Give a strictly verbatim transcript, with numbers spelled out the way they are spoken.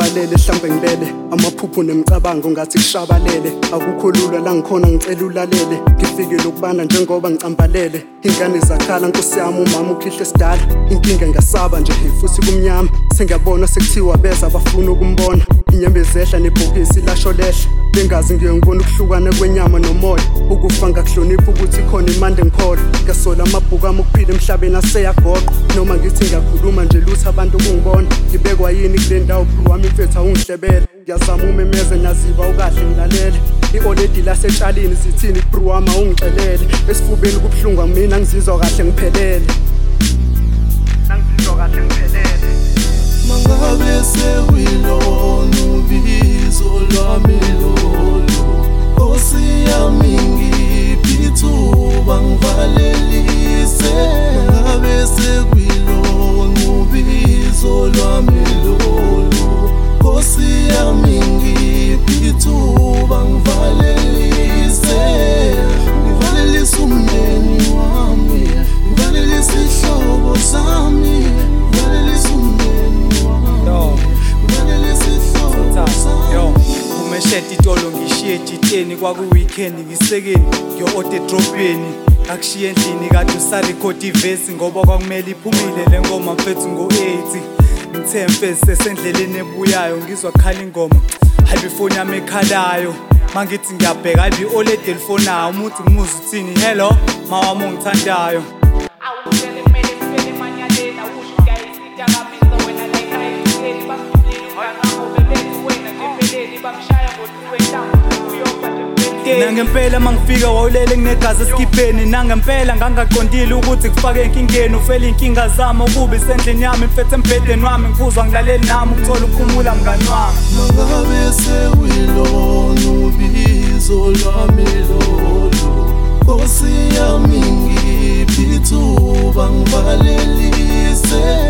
ngisalele hlambe ngilele amaphupho nemicabango ngathi kushabalele akukho lula la ngikhona ngicela ulalele ngifike lokubana njengoba ngicambalele ingane zakhala nkosi yami umama ukhihle sidala inkinga ngasaba nje futhi kumnyama sengiyabona sekuthiwa beza abafuna ukumbona inyembezehla nebhokisi lasho lehla bengazi ngiye ngibona ukuhlukana kwenyama nomoya ukufa ngakuhlonipha ukuthi khona imande ngikholwa ngasola amabhuku ami ukuphila emhlabeni aseyagoqa noma ngithi ngiyakhuluma nje lutho abantu ukungibona ngibekwa yini kule ndawo bro wami mfethu awungihlebele ngiyazama umemeze naziba ukahle ngilalele i-oledi lasetshalini zithini bro wami awungixelele esifubeni kubuhlungu mina ngizizwa kahle ngiphelele nangizizwa kahle ngiphelele mangabe sewilona ubizo lwami lolo Nkosi yami ngiphi ithuba ngivalelise mangabe sewilona ubizo lwami lolo Nkosi yami ngiphi ithuba ngivalelise ngivalelise umndeni wami ngivalelise ihlobo zami ngivalelise umndeni wami ngivalelise ihlobo zami umeshete itolo ngishiye jiteni kwaku-weekend ngisekeni ngiyo-ode edrobheni akushiye endlini kade usarekhodi ivesi ngoba kwakumele iphumile le ngoma mfethu ngo-eighty ngithe mfesi sesendleleni ebuyayo ngizwa kukhala ingoma hayi ifoni yami ekhalayo mangithi ngiyabheka hayi i-oledi elifonayo umuthi ngimuza uthini hello mawami ongithandayo nangempela mangifika wawulele nginegazi eskipheni nangempela ngangaqondile ukuthi kufake enkingeni ufela inkinga zami ukuba isendlini yami mfethu embhedeni wami ngikuzwa ngilaleli nami ukuthola ukuphumula mngani wami mangabe sewilona ubizo lwami lolo Nkosi yami ngiphi ithuba ngivalelise